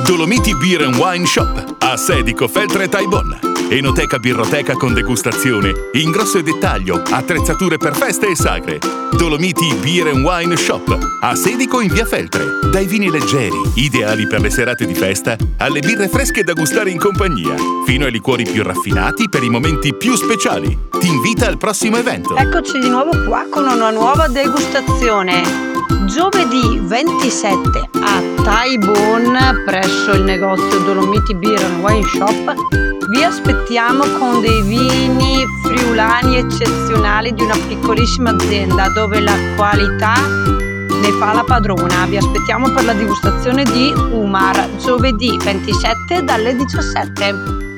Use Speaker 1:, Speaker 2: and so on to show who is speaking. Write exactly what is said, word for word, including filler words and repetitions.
Speaker 1: Dolomiti Beer and Wine Shop, a Sedico, Feltre e Taibon. Enoteca birroteca con degustazione, ingrosso e dettaglio, attrezzature per feste e sagre. Dolomiti Beer and Wine Shop, a Sedico in via Feltre. Dai vini leggeri, ideali per le serate di festa, alle birre fresche da gustare in compagnia, fino ai liquori più raffinati per i momenti più speciali. Ti invita al prossimo evento.
Speaker 2: Eccoci di nuovo qua con una nuova degustazione. Giovedì ventisette a Taibon, presso il negozio Dolomiti Beer and Wine Shop, vi aspettiamo con dei vini friulani eccezionali di una piccolissima azienda dove la qualità ne fa la padrona. Vi aspettiamo per la degustazione di Umar, giovedì ventisette dalle diciassette.